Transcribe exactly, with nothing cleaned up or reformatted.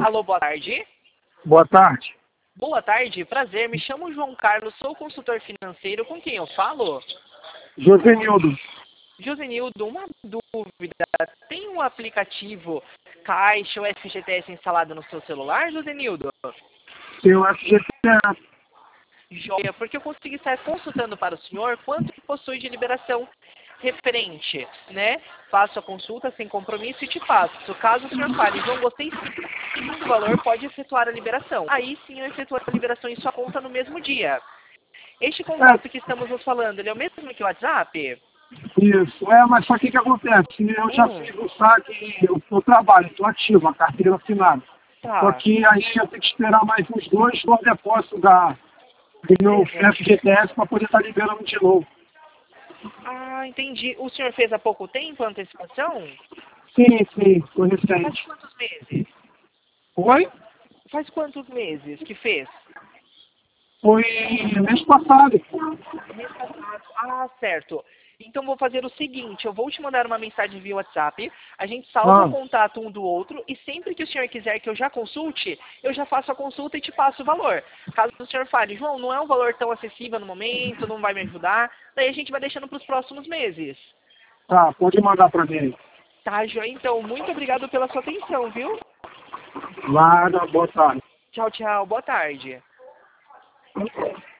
Alô, boa tarde. Boa tarde. Boa tarde, prazer. Me chamo João Carlos, sou consultor financeiro. Com quem eu falo? Josenildo. Josenildo, uma dúvida. Tem um aplicativo Caixa ou F G T S instalado no seu celular, Josenildo? Tem o F G T S. Joia, porque eu consegui estar consultando para o senhor quanto que possui de liberação referente, né? Faço a consulta sem compromisso e te passo. Caso o senhor fale, João, gostei sim do valor, pode efetuar a liberação. Aí sim eu efetuo a liberação em sua conta no mesmo dia. Este contato que estamos nos falando, ele é o mesmo que o WhatsApp? Isso. É, mas só que o que acontece? Eu já Hum, fiz o saque, eu, eu trabalho, estou ativo, a carteira assinada. Só tá. que aí eu tenho que esperar mais uns dois, dois depósitos da, do meu F G T S para poder estar liberando de novo. Ah, entendi. O senhor fez há pouco tempo a antecipação? Sim, sim, foi Faz recente. quantos meses? Foi? Faz quantos meses que fez? Foi mês passado. Mês passado. Ah, certo. Então vou fazer o seguinte, eu vou te mandar uma mensagem via WhatsApp, a gente salva o Ah, contato um do outro e sempre que o senhor quiser que eu já consulte, eu já faço a consulta e te passo o valor. Caso o senhor fale, João, não é um valor tão acessível no momento, não vai me ajudar, daí a gente vai deixando para os próximos meses. tá, pode mandar para mim. Tá, João? Então, muito obrigado pela sua atenção, viu? Lá, boa tarde. Tchau, tchau. Boa tarde.